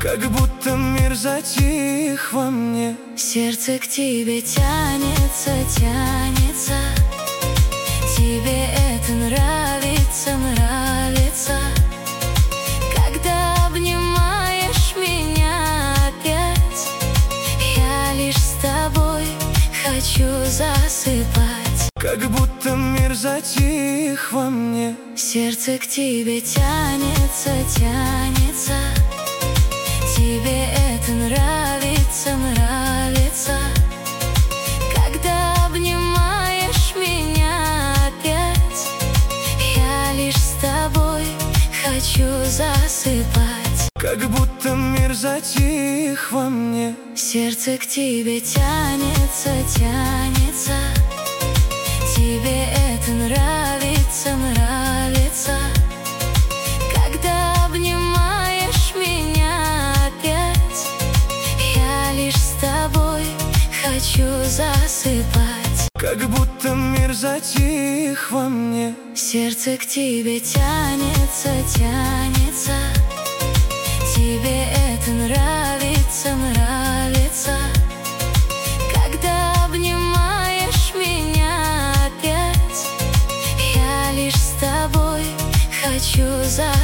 Как будто мир затих во мне. Сердце к тебе тянется, тянется. Тебе это нравится, нравится. Когда обнимаешь меня опять, я лишь с тобой хочу засыпать. Как будто мир затих во мне. Сердце к тебе тянется, тянется. Тебе это нравится, нравится. Когда обнимаешь меня опять, я лишь с тобой хочу засыпать. Как будто мир затих во мне. Сердце к тебе тянется, тянется. Тебе это нравится, нравится. Когда обнимаешь меня опять, я лишь с тобой хочу засыпать. Как будто мир затих во мне. Сердце к тебе тянется, тянется. Тебе это нравится, нравится. Когда обнимаешь меня опять, я лишь с тобой хочу засыпать.